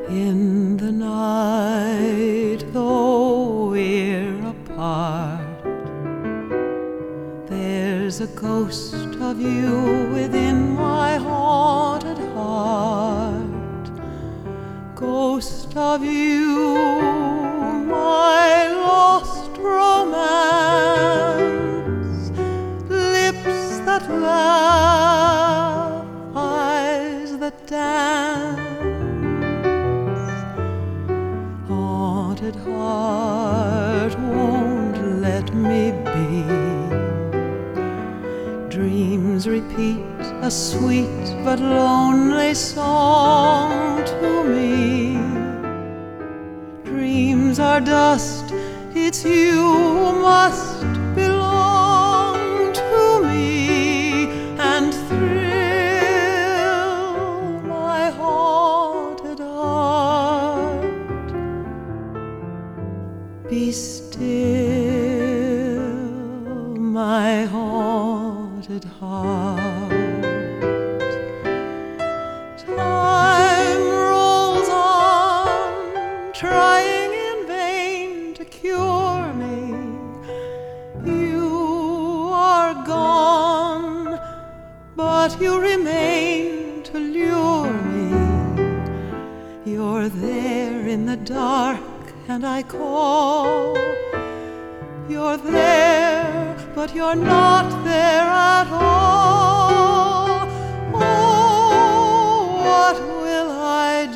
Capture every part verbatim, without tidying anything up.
In the night, though we're apart, there's a ghost of you within my haunted heart. Ghost of you, my lost romance. Lips that laugh, eyes that dance. Haunted heart, won't let me be. Dreams repeat a sweet but lonely song to me. Dreams are dust, it's you who must belong to me and thrill my haunted heart. Be still, my haunted heart. Time rolls on, trying in vain to cure me. You are gone, but you remain to lure me. You're there in the dark, and I call. You're there, but you're not there at all. Oh, what will I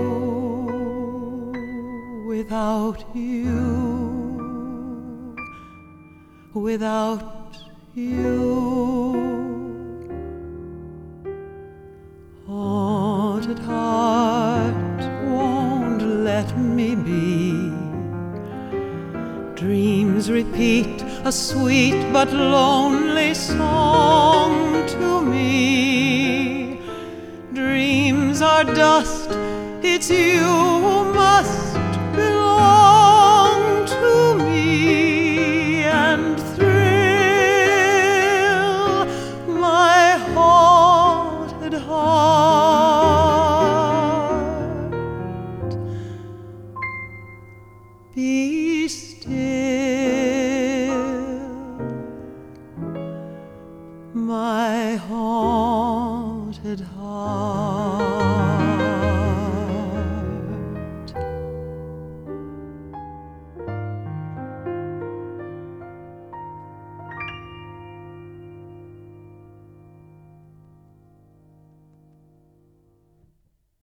do without you? Without you. Haunted heart, won't let me be. Dreams repeat a sweet but lonely song to me. Dreams are dust, it's you